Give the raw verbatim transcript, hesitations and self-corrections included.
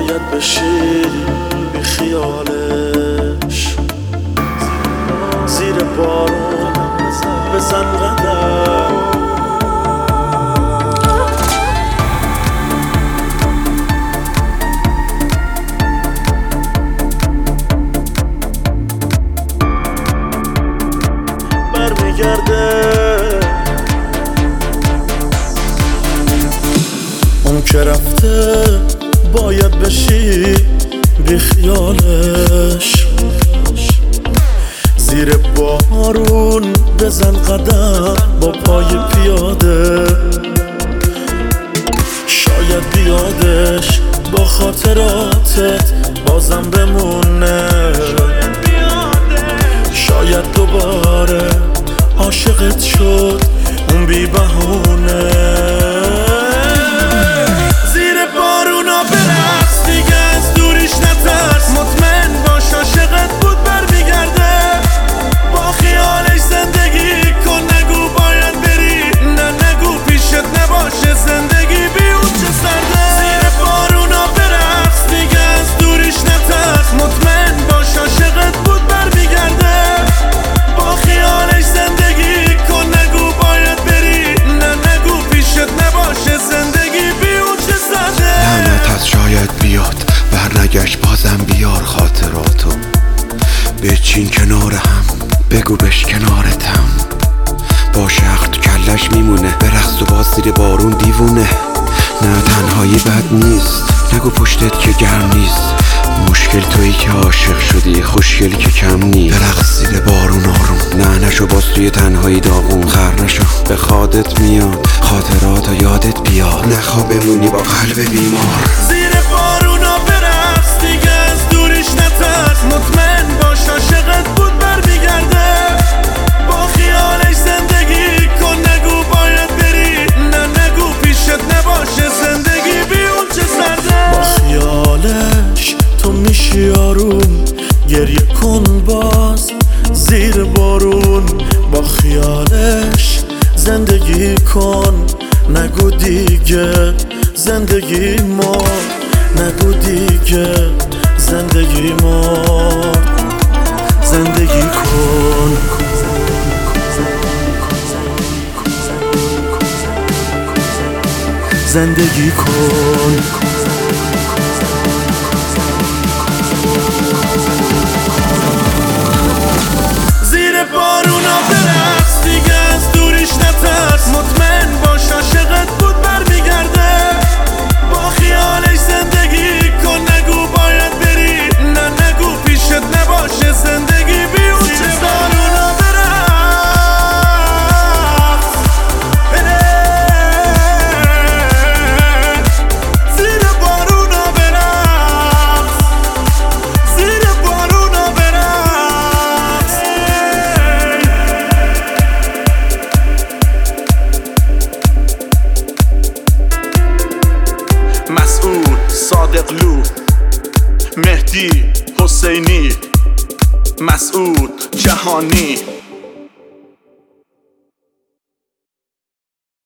باید بشی بی خیالش، زیر بارون بزن قدم. برمیگرده اون که رفته، باید بشی بی خیالش، زیر بارون بزن قدم با پای پیاده. شاید بیادش با خاطراتت بازم بمونه، شاید دوباره عاشقت شد اون بی بهونه. زیر بارونا برقص دیگه، از دوریش نترس، مطمئن باش عاشقت بود برمیگرده. با خیالش زندگی کن، نگو باید بری، نه نگو پیشت نباشه زندگی بی اون چه سرده. زیر بارونا برقص دیگه، از دوریش نترس، مطمئن باش عاشقت بود برمیگرده. با خیالش زندگی کن، نگو باید بری، نه نگو پیشت نباشه زندگی بی اون چه سرده. لعنت از شاید بیاد برنگشت، بازم بیار خاطراتو، بچین کنار هم، بگو بش کنارتم. با شخص تو کلش میمونه، برقص و باز زیر بارون دیوونه. نه تنهایی بد نیست، نگو پشتت که گرم نیست. مشکل تویی که عاشق شدی، خوشگلی که کم نیست. برقص زیر بارون آروم، نه نشو باز توی تنهایی داغون. خر نشو به خودت میاد، خاطرات یادت بیاد، نخوا بمونی با قلب بیمار. زیر بارونا برقص دیگه، از دوریش نترس، مطمئن باش عاشقت بود برمیگرده. با خیالش زندگی کن، نگو باید بری، نه نگو پیشت نباشه زندگی بی اون چه سرده. با خیالش تو میشی آروم، گریه کن باز زیر بارون. با خیالش زندگی کن، نگو دیگه زندگی ما، نگو دیگه زندگی ما. زندگی کن، زندگی کن. زیر بارونا برقص دیگه، از دوریش نترس، مطمئن باش عاشقت بود برمیگرده. با خیالش زندگی کن، نگو باید بری، نه نگو پیشت نباشه زندگی بی اون چه. بارونا برقص، زیر بارونا برقص، زیر بارونا برقص. مسعود صادقلو، مهدی حسینی، مسعود جهانی.